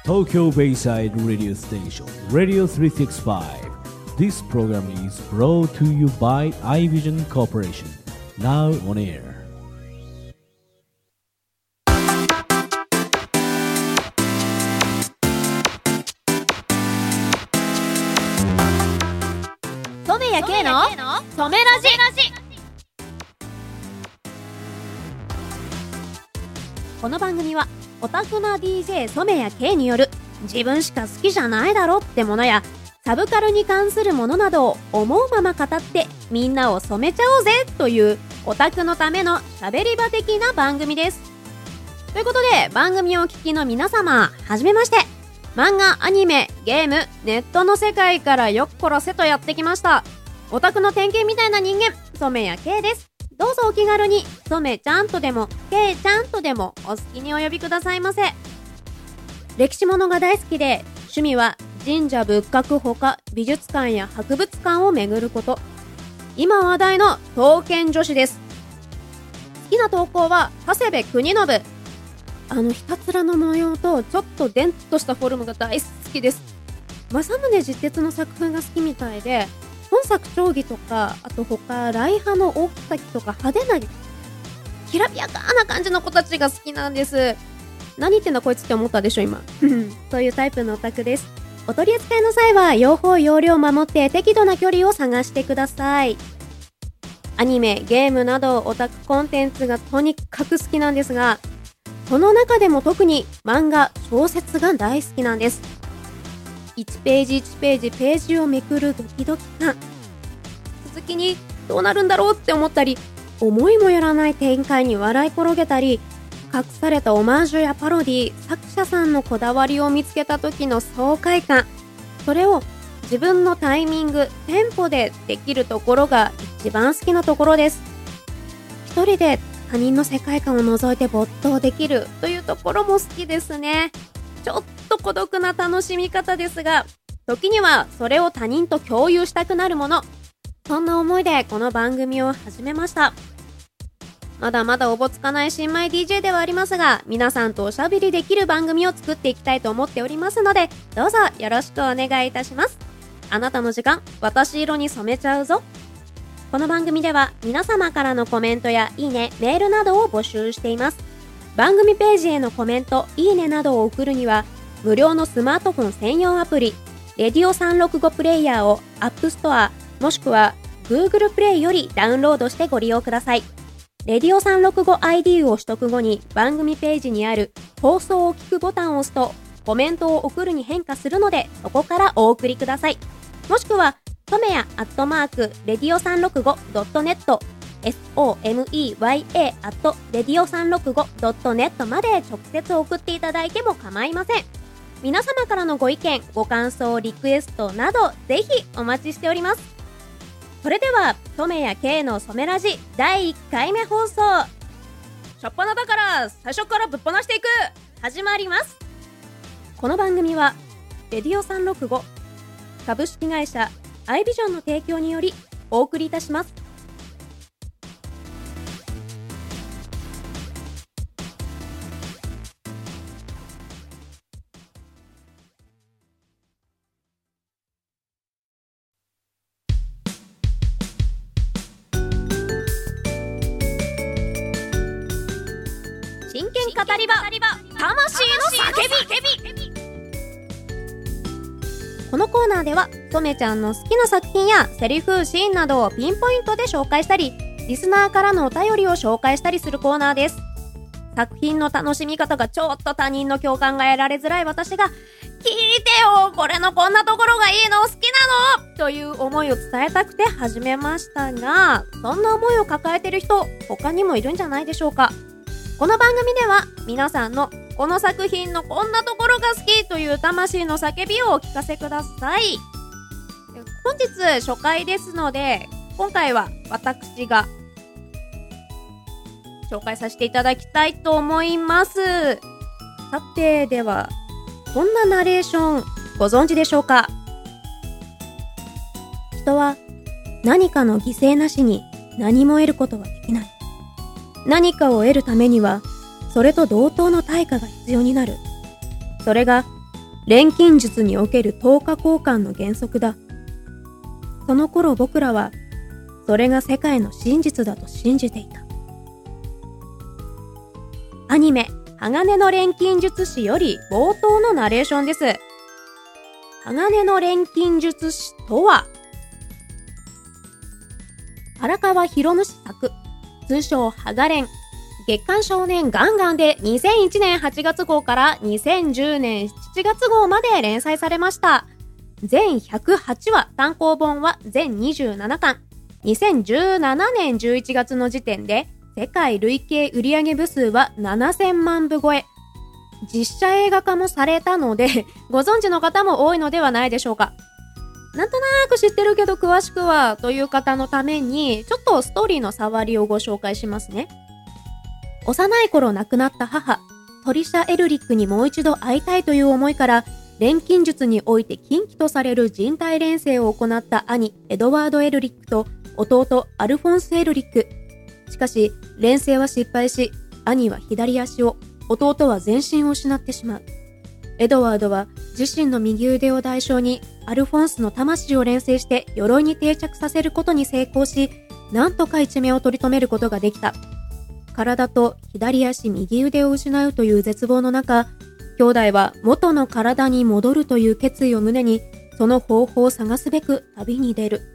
Tokyo Bayside Radio Station, Radio 365. This program is brought to you by iVision Corporation. Now on air. 染谷圭の染めラジ。この番組はオタクな DJ 染谷圭による自分しか好きじゃないだろってものやサブカルに関するものなどを思うまま語ってみんなを染めちゃおうぜというオタクのための喋り場的な番組です。ということで番組をお聞きの皆様、はじめまして。漫画、アニメ、ゲーム、ネットの世界からよっこらせとやってきましたオタクの典型みたいな人間、染谷圭です。どうぞお気軽に染ちゃんとでも圭ちゃんとでもお好きにお呼びくださいませ。歴史物が大好きで、趣味は神社仏閣ほか美術館や博物館を巡ること。今話題の刀剣女子です。好きな投稿は長谷部邦信。ひたつらの模様とちょっとデンとしたフォルムが大好きです。政宗実鉄の作風が好きみたいで、本作定規とか、あと他来派の大きとか派手なきらびやかな感じの子たちが好きなんです。何言ってんだこいつって思ったでしょ今そういうタイプのオタクです。お取り扱いの際は用法用量を守って適度な距離を探してください。アニメ、ゲームなどオタクコンテンツがとにかく好きなんですが、その中でも特に漫画、小説が大好きなんです。1ページ1ページページをめくるドキドキ感、続きにどうなるんだろうって思ったり、思いもよらない展開に笑い転げたり、隠されたオマージュやパロディ、作者さんのこだわりを見つけた時の爽快感、それを自分のタイミング、テンポでできるところが一番好きなところです。一人で他人の世界観を覗いて没頭できるというところも好きですね。ちょっと孤独な楽しみ方ですが、時にはそれを他人と共有したくなるもの、そんな思いでこの番組を始めました。まだまだおぼつかない新米 DJ ではありますが、皆さんとおしゃべりできる番組を作っていきたいと思っておりますので、どうぞよろしくお願いいたします。あなたの時間、私色に染めちゃうぞ。この番組では皆様からのコメントやいいね、メールなどを募集しています。番組ページへのコメント、いいねなどを送るには、無料のスマートフォン専用アプリ、レディオ365プレイヤーを App Store もしくは Google プレイよりダウンロードしてご利用ください。レディオ 365ID を取得後に番組ページにある放送を聞くボタンを押すとコメントを送るに変化するので、そこからお送りください。もしくは染谷@radio365.net someya@radio365.net まで直接送っていただいても構いません。皆様からのご意見、ご感想、リクエストなどぜひお待ちしております。それでは染谷圭の染めラジ第1回目放送、しょっぱなだから最初からぶっ放していく、始まります。この番組はレディオ365株式会社iVisionの提供によりお送りいたします。真剣語り場、魂の叫び。このコーナーでは染ちゃんの好きな作品やセリフ、シーンなどをピンポイントで紹介したり、リスナーからのお便りを紹介したりするコーナーです。作品の楽しみ方がちょっと他人の共感が得られづらい私が、聞いてよ、これのこんなところがいいの、好きなのという思いを伝えたくて始めましたが、そんな思いを抱えてる人他にもいるんじゃないでしょうか。この番組では皆さんのこの作品のこんなところが好きという魂の叫びをお聞かせください。本日初回ですので、今回は私が紹介させていただきたいと思います。さて、ではこんなナレーションご存知でしょうか。人は何かの犠牲なしに何も得ることはできない。何かを得るためにはそれと同等の対価が必要になる。それが錬金術における等価交換の原則だ。その頃僕らはそれが世界の真実だと信じていた。アニメ鋼の錬金術師より冒頭のナレーションです。鋼の錬金術師とは、荒川博主作、通称ハガレン、月刊少年ガンガンで2001年8月号から2010年7月号まで連載されました。全108話、単行本は全27巻。2017年11月の時点で世界累計売上部数は7000万部超え。実写映画化もされたのでご存知の方も多いのではないでしょうか。なんとなく知ってるけど詳しくはという方のためにちょっとストーリーの触りをご紹介しますね。幼い頃亡くなった母トリシャ・エルリックにもう一度会いたいという思いから錬金術において禁忌とされる人体錬成を行った兄エドワード・エルリックと弟アルフォンス・エルリック。しかし錬成は失敗し、兄は左足を、弟は全身を失ってしまう。エドワードは自身の右腕を代償にアルフォンスの魂を錬成して鎧に定着させることに成功し、なんとか一命を取り留めることができた。体と左足右腕を失うという絶望の中、兄弟は元の体に戻るという決意を胸に、その方法を探すべく旅に出る。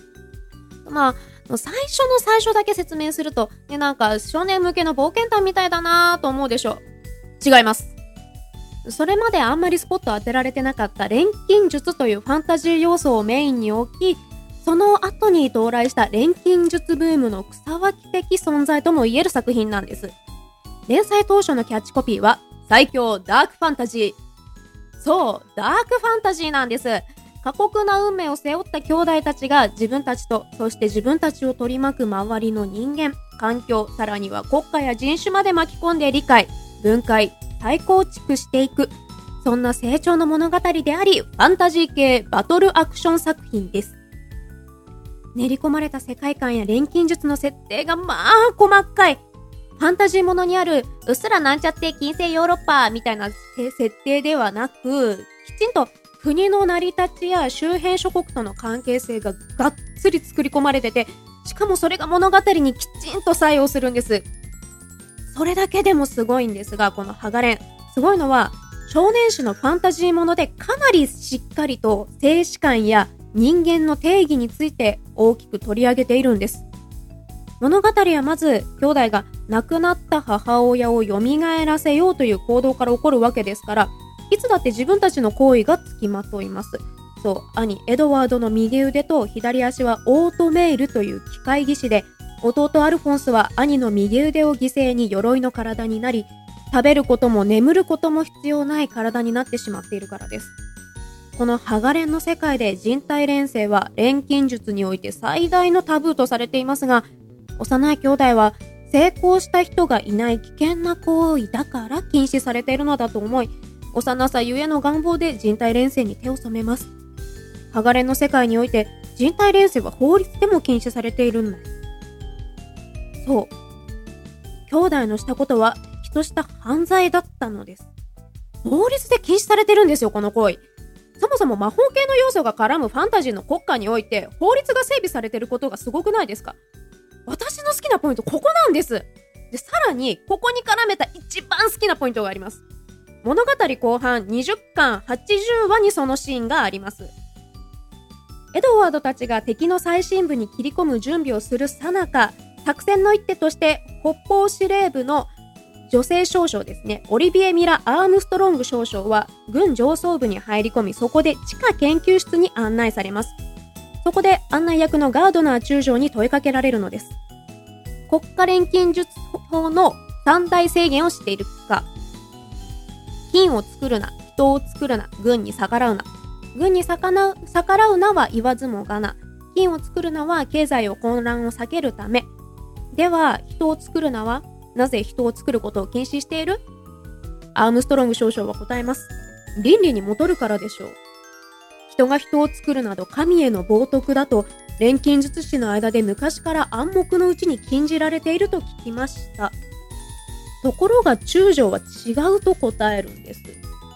最初の最初だけ説明すると、なんか少年向けの冒険探みたいだなと思うでしょ。違います。それまであんまりスポット当てられてなかった錬金術というファンタジー要素をメインに置き、その後に到来した錬金術ブームの草分け的存在とも言える作品なんです。連載当初のキャッチコピーは最強ダークファンタジー。そう、ダークファンタジーなんです。過酷な運命を背負った兄弟たちが自分たちと、そして自分たちを取り巻く周りの人間、環境、さらには国家や人種まで巻き込んで理解、分解、再構築していく。そんな成長の物語であり、ファンタジー系バトルアクション作品です。練り込まれた世界観や錬金術の設定が細かい。ファンタジーものにあるうっすらなんちゃって近世ヨーロッパみたいな設定ではなく、きちんと国の成り立ちや周辺諸国との関係性ががっつり作り込まれてて、しかもそれが物語にきちんと作用するんです。それだけでもすごいんですが、このハガレン、すごいのは少年誌のファンタジーものでかなりしっかりと静止感や人間の定義について大きく取り上げているんです。物語はまず兄弟が亡くなった母親を蘇らせようという行動から起こるわけですから、いつだって自分たちの行為がつきまといます。そう、兄エドワードの右腕と左足はオートメイルという機械技師で、弟アルフォンスは兄の右腕を犠牲に鎧の体になり、食べることも眠ることも必要ない体になってしまっているからです。このハガレンの世界で人体錬成は錬金術において最大のタブーとされていますが、幼い兄弟は成功した人がいない危険な行為だから禁止されているのだと思い、幼さゆえの願望で人体錬成に手を染めます。ハガレンの世界において人体錬成は法律でも禁止されているんです。そう、兄弟のしたことは人とした犯罪だったのです。法律で禁止されてるんですよ、この行為。そもそも魔法系の要素が絡むファンタジーの国家において法律が整備されてることがすごくないですか？私の好きなポイントここなんです。で、さらにここに絡めた一番好きなポイントがあります。物語後半20巻80話にそのシーンがあります。エドワードたちが敵の最深部に切り込む準備をする最中、作戦の一手として北方司令部の女性少将ですね、オリビエ・ミラ・アームストロング少将は軍上層部に入り込み、そこで地下研究室に案内されます。そこで案内役のガードナー中将に問いかけられるのです。国家錬金術法の三大制限を知っているか？金を作るな、人を作るな、軍に逆らうな。軍に逆らうなは言わずもがな。金を作るなは経済を混乱を避けるため。では、人を作るなはなぜ人を作ることを禁止している？アームストロング少将は答えます。倫理に戻るからでしょう。人が人を作るなど神への冒涜だと錬金術師の間で昔から暗黙のうちに禁じられていると聞きました。ところが中将は違うと答えるんです。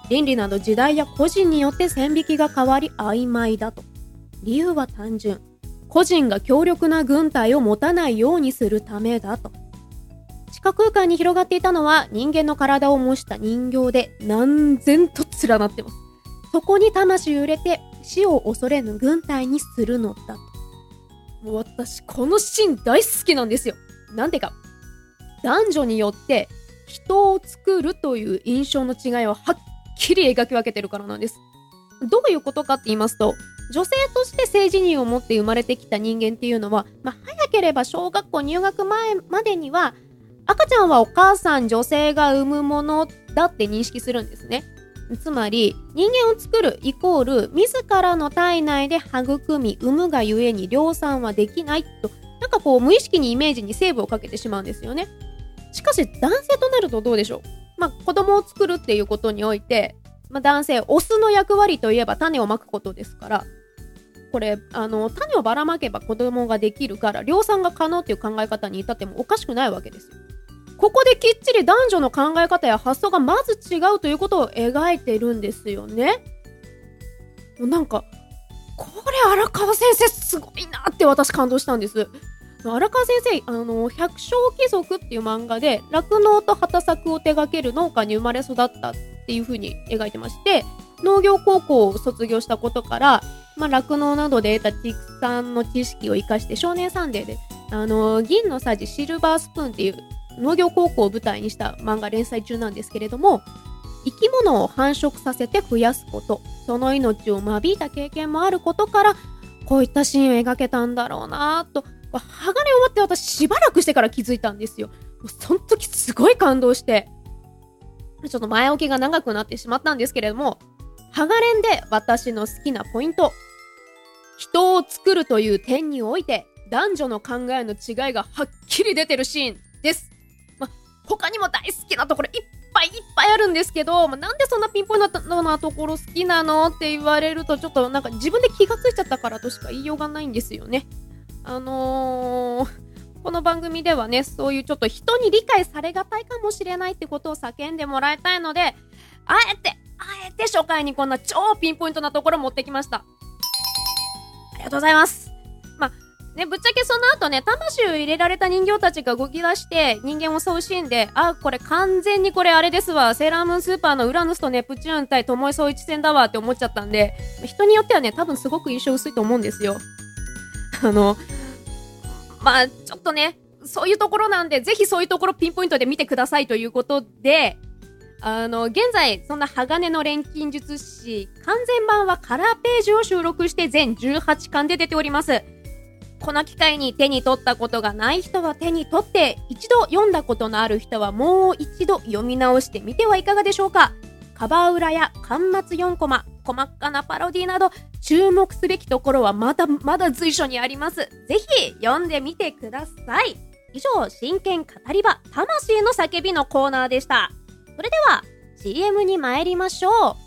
倫理など時代や個人によって線引きが変わり曖昧だと。理由は単純。個人が強力な軍隊を持たないようにするためだと。地下空間に広がっていたのは人間の体を模した人形で何千と連なってます。そこに魂を入れて死を恐れぬ軍隊にするのだと。もう私このシーン大好きなんですよ。なんでか、男女によって人を作るという印象の違いをはっきり描き分けてるからなんです。どういうことかって言いますと、女性として性自認を持って生まれてきた人間っていうのは、早ければ小学校入学前までには赤ちゃんはお母さん、女性が産むものだって認識するんですね。つまり人間を作るイコール自らの体内で育み産むがゆえに量産はできないと、なんか無意識にイメージにセーブをかけてしまうんですよね。しかし男性となるとどうでしょう。子供を作るっていうことにおいて、男性オスの役割といえば種をまくことですから、これ種をばらまけば子供ができるから量産が可能っていう考え方に至ってもおかしくないわけですよ。ここできっちり男女の考え方や発想がまず違うということを描いてるんですよね。なんかこれ荒川先生すごいなって私感動したんです。荒川先生百姓貴族っていう漫画で酪農と畑作を手掛ける農家に生まれ育ったっていう風に描いてまして、農業高校を卒業したことから酪農などで得た畜産の知識を生かして少年サンデーで銀のさじシルバースプーンっていう農業高校を舞台にした漫画連載中なんですけれども、生き物を繁殖させて増やすこと、その命を間引いた経験もあることからこういったシーンを描けたんだろうなと、鋼を終わって私しばらくしてから気づいたんですよ。もうその時すごい感動して、ちょっと前置きが長くなってしまったんですけれども、鋼で私の好きなポイント、人を作るという点において男女の考えの違いがはっきり出てるシーンです。他にも大好きなところいっぱいあるんですけど、なんでそんなピンポイントなところ好きなのって言われるとちょっとなんか自分で気がついちゃったからとしか言いようがないんですよね。この番組ではね、そういうちょっと人に理解されがたいかもしれないってことを叫んでもらいたいので、あえて初回にこんな超ピンポイントなところ持ってきました。ありがとうございます。ぶっちゃけその後ね、魂を入れられた人形たちが動き出して人間を襲うシーンで、これ完全にこれあれですわ、セーラームーンスーパーのウラヌスとネプチューン対巴総一戦だわって思っちゃったんで、人によってはね、多分すごく印象薄いと思うんですよ。ちょっとね、そういうところなんで、ぜひそういうところピンポイントで見てくださいということで、現在そんな鋼の錬金術師完全版はカラーページを収録して全18巻で出ております。この機会に手に取ったことがない人は手に取って、一度読んだことのある人はもう一度読み直してみてはいかがでしょうか。カバー裏や巻末4コマ、細かなパロディなど注目すべきところはまだまだ随所にあります。ぜひ読んでみてください。以上、真剣語り場魂の叫びのコーナーでした。それでは CM に参りましょう。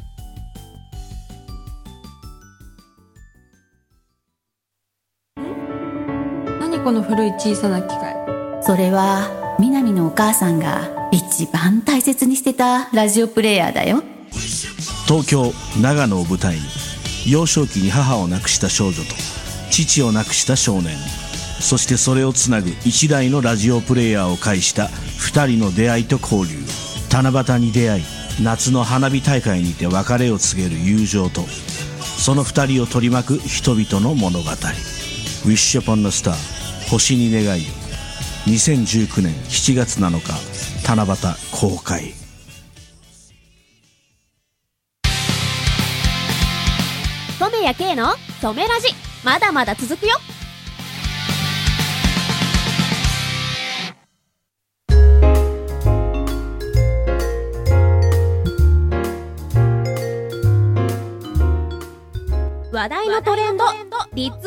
この古い小さな機械。 それは南のお母さんが一番大切にしてたラジオプレイヤーだよ。 東京長野を舞台に幼少期に母を亡くした少女と父を亡くした少年、そしてそれをつなぐ一台のラジオプレイヤーを介した二人の出会いと交流。七夕に出会い夏の花火大会にて別れを告げる友情と、その二人を取り巻く人々の物語。 Wish upon a star 星に願いを。2019年7月7日七夕公開。 染谷圭の染めラジ、まだまだ続くよ。話題のトレンドリツイート。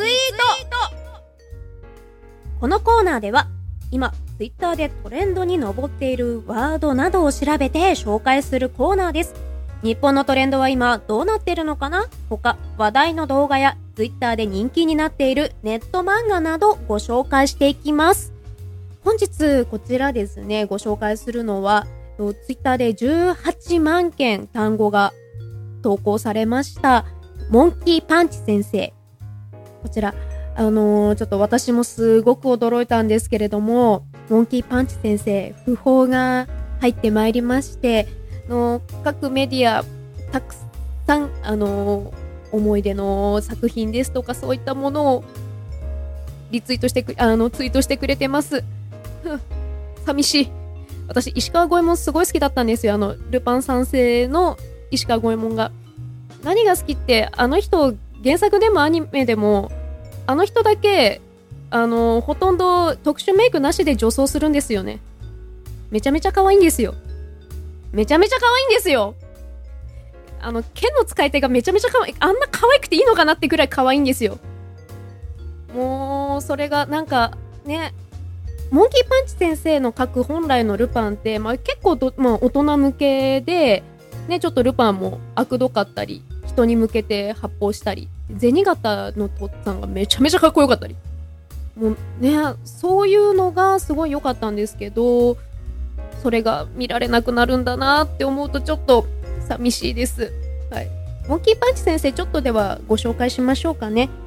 このコーナーでは今ツイッターでトレンドに上っているワードなどを調べて紹介するコーナーです。日本のトレンドは今どうなっているのかな。他話題の動画やツイッターで人気になっているネット漫画などご紹介していきます。本日こちらですね、ご紹介するのはツイッターで18万件単語が投稿されました。モンキーパンチ先生。こちら、ちょっと私もすごく驚いたんですけれども、モンキーパンチ先生、訃報が入ってまいりまして、各メディア、たくさん、思い出の作品ですとか、そういったものをリツイートしてツイートしてくれてます。寂しい。私、石川五右衛門すごい好きだったんですよ。ルパン三世の石川五右衛門が。何が好きって、あの人、原作でもアニメでも、あの人だけ、ほとんど特殊メイクなしで女装するんですよね。めちゃめちゃ可愛いんですよ。めちゃめちゃ可愛いんですよ。剣の使い手がめちゃめちゃ可愛い。あんな可愛くていいのかなってくらい可愛いんですよ。もう、それがなんか、ね、モンキーパンチ先生の書く本来のルパンって、結構大人向けで、ね、ちょっとルパンも悪どかったり、人に向けて発砲したり、銭形のとっつぁんがめちゃめちゃかっこよかったり。もうね、そういうのがすごい良かったんですけど、それが見られなくなるんだなって思うとちょっと寂しいです。はい。モンキーパンチ先生ちょっとではご紹介しましょうかね。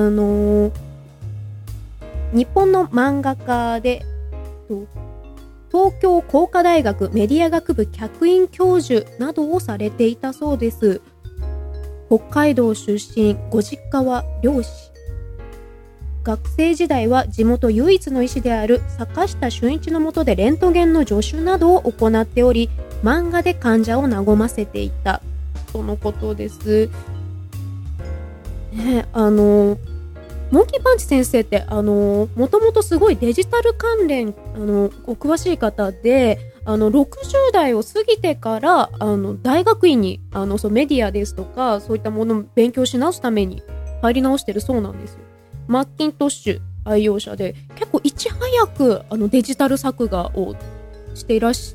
日本の漫画家で、東京工科大学メディア学部客員教授などをされていたそうです。北海道出身、ご実家は漁師。学生時代は地元唯一の医師である坂下俊一の下でレントゲンの助手などを行っており、漫画で患者を和ませていたとのことです。ね、モンキーパンチ先生ってもともとすごいデジタル関連お詳しい方で、60代を過ぎてから大学院にそうメディアですとかそういったものを勉強し直すために入り直してるそうなんですよ。マッキントッシュ愛用者で結構いち早くデジタル作画をしていらして、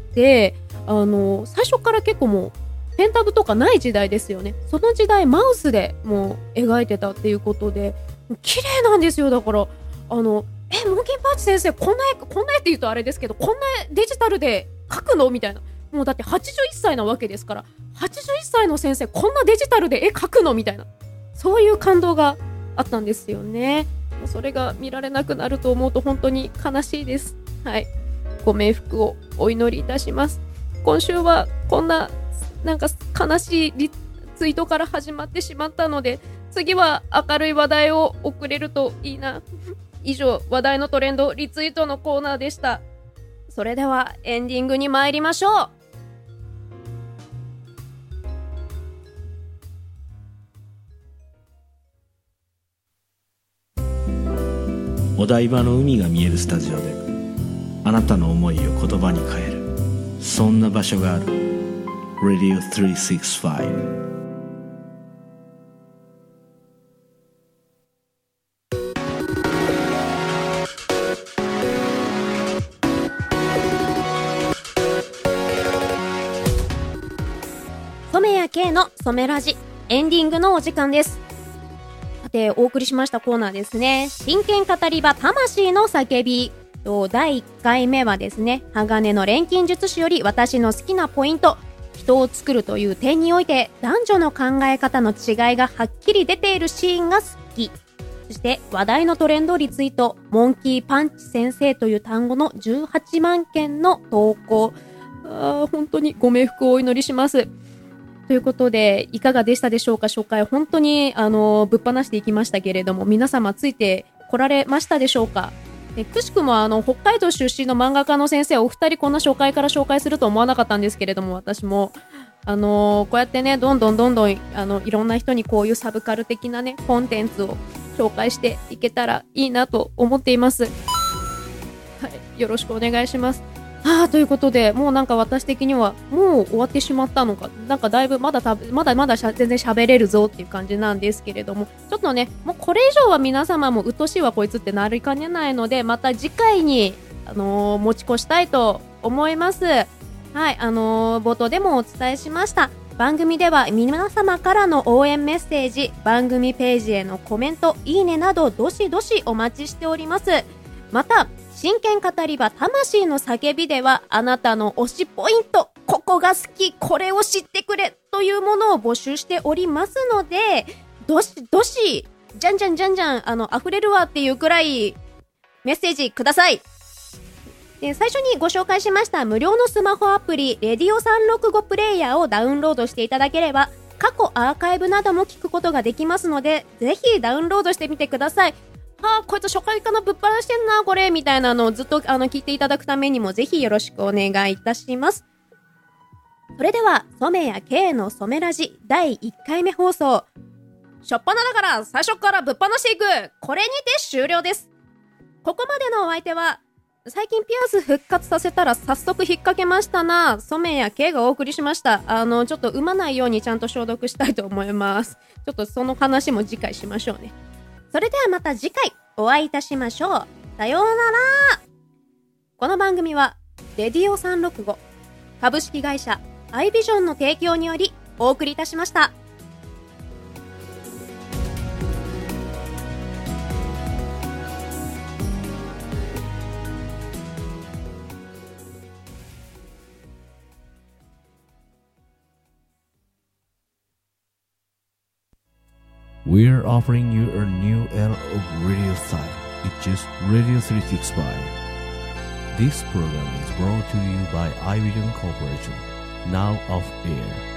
最初から結構もうペンタブとかない時代ですよね。その時代マウスでもう描いてたっていうことで綺麗なんですよ。だからモンキーパンチ先生こんな絵って言うとあれですけど、こんなデジタルで描くのみたいな。もうだって81歳なわけですから、81歳の先生こんなデジタルで絵描くのみたいな、そういう感動があったんですよね。それが見られなくなると思うと本当に悲しいです。はい、ご冥福をお祈りいたします。今週はこんななんか悲しいリツイートから始まってしまったので、次は明るい話題を送れるといいな。以上、話題のトレンドリツイートのコーナーでした。それではエンディングに参りましょう。 お台場の海が見えるスタジオであなたの思いを言葉に変える、そんな場所がある。 Radio 365。 染谷圭の染ラジエンディングのお時間です。さてお送りしましたコーナーですね、真剣語り場魂の叫び。第1回目はですね、鋼の錬金術師より私の好きなポイント、人を作るという点において男女の考え方の違いがはっきり出ているシーンが好き。そして話題のトレンドリツイート、モンキーパンチ先生という単語の18万件の投稿。本当にご冥福をお祈りします。ということで、いかがでしたでしょうか。初回本当にぶっ放していきましたけれども、皆様ついてこられましたでしょうか。くしくも北海道出身の漫画家の先生お二人こんな初回から紹介すると思わなかったんですけれども、私もこうやってね、どんどんいろんな人にこういうサブカル的なねコンテンツを紹介していけたらいいなと思っています。はい、よろしくお願いします。ということで、もうなんか私的にはもう終わってしまったのか、なんかだいぶまだ全然喋れるぞっていう感じなんですけれども、ちょっとね、もうこれ以上は皆様もうっとしいわこいつってなりかねないので、また次回に持ち越したいと思います。はい、冒頭でもお伝えしました。番組では皆様からの応援メッセージ、番組ページへのコメント、いいねなどどしどしお待ちしております。また真剣語り場魂の叫びでは、あなたの推しポイントこが好き、これを知ってくれというものを募集しておりますので、どしどし、じゃんじゃん溢れるわっていうくらいメッセージください。で、最初にご紹介しました無料のスマホアプリレディオ365プレイヤーをダウンロードしていただければ、過去アーカイブなども聞くことができますので、ぜひダウンロードしてみてください。こいつ初回からぶっ放してんなこれみたいなのをずっと聞いていただくためにもぜひよろしくお願いいたします。それでは染谷Kの染ラジ第1回目放送、しょっぱなだから最初からぶっ放していく、これにて終了です。ここまでのお相手は、最近ピアス復活させたら早速引っ掛けましたな染谷Kがお送りしました。ちょっと産まないようにちゃんと消毒したいと思います。ちょっとその話も次回しましょうね。それではまた次回お会いいたしましょう。さようなら。この番組はレディオ365株式会社アイビジョンの提供によりお送りいたしました。 We're offering you a new era of radio style. It's just Radio 365. This program is brought to you by iVision Corporation. Now off air.